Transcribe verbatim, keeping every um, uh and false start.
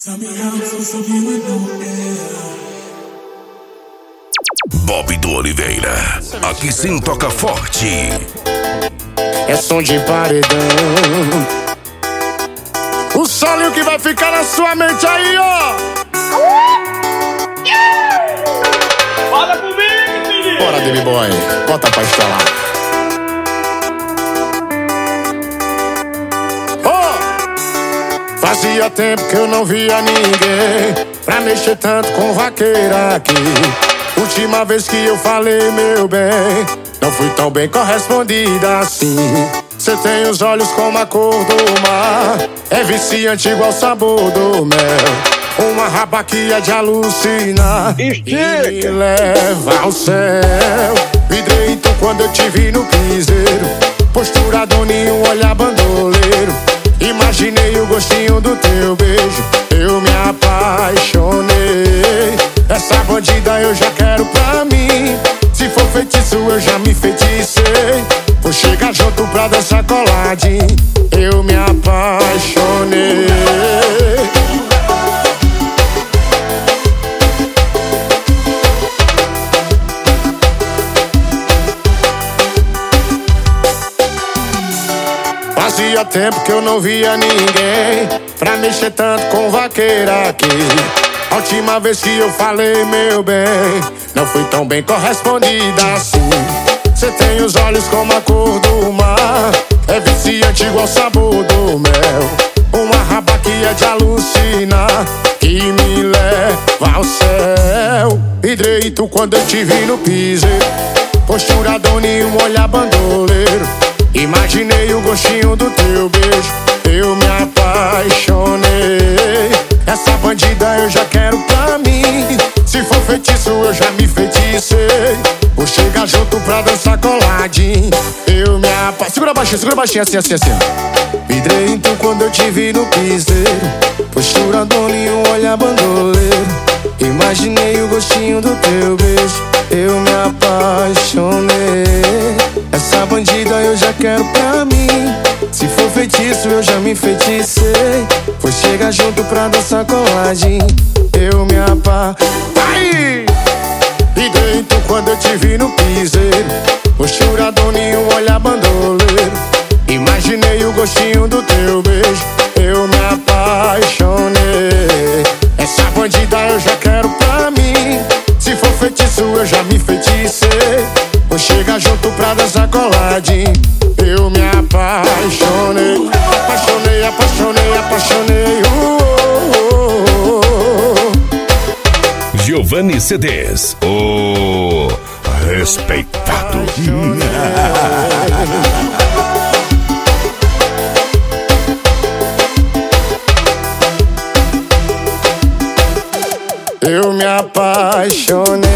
Bob do Oliveira, aqui sim toca forte. É som de paredão. O solinho que vai ficar na sua mente aí, ó. Fala comigo, menino. Bora, Baby Boy, bota pra estourar. Oh! Fazia tempo que eu não via ninguém pra mexer tanto com vaqueira aqui. Última vez que eu falei, meu bem, não fui tão bem correspondida assim. Cê tem os olhos como a cor do mar, é viciante igual o sabor do mel. Uma raba que é de alucinar e me leva ao céu. Vidrei então quando eu te vi no piseiro, postura doninho, olhar bandoleiro. Imaginei o gostinho do teu beijo, eu me apaixonei. Essa bandida eu já quero pra mim, se for feitiço eu já me feticei. Vou chegar junto pra dançar coladinho, eu me apaixonei. Fazia tempo que eu não via ninguém pra mexer tanto com vaqueira aqui. A última vez que eu falei, meu bem, não fui tão bem correspondida assim. Cê tem os olhos como a cor do mar, é viciante igual o sabor do mel. Uma raba que é de alucinar, que me leva ao céu. Vidrei tu quando eu te vi no piseiro, postura doninho, olhar bandoleiro. Imaginei o gostinho do teu beijo, eu me apaixonei. Essa bandida eu já quero pra mim, se for feitiço eu já me feticei. Vou chegar junto pra dançar coladinho, eu me apaixonei. Segura baixinho, segura baixinho, assim, assim, assim. Vidrei então quando eu te vi no piseiro, postura dolinho, olhar bandoleiro. Imaginei o gostinho do teu beijo, eu me apaixonei. Essa bandida eu já quero pra mim, se for feitiço eu já me feticei. Vou chegar junto pra dançar coladinho, eu me apaixonei. E dentro quando eu te vi no piseiro, postura doninho, olhar bandoleiro. Imaginei o gostinho do teu beijo, eu me apaixonei. Essa bandida eu já quero pra mim, se for feitiço eu já me feticei. Vou chegar junto pra dançar coladinho, eu me apaixonei. Apaixonei, apaixonei, apaixonei. uh, uh, uh, uh. Giovanni C Ds, o respeitado. Eu me apaixonei.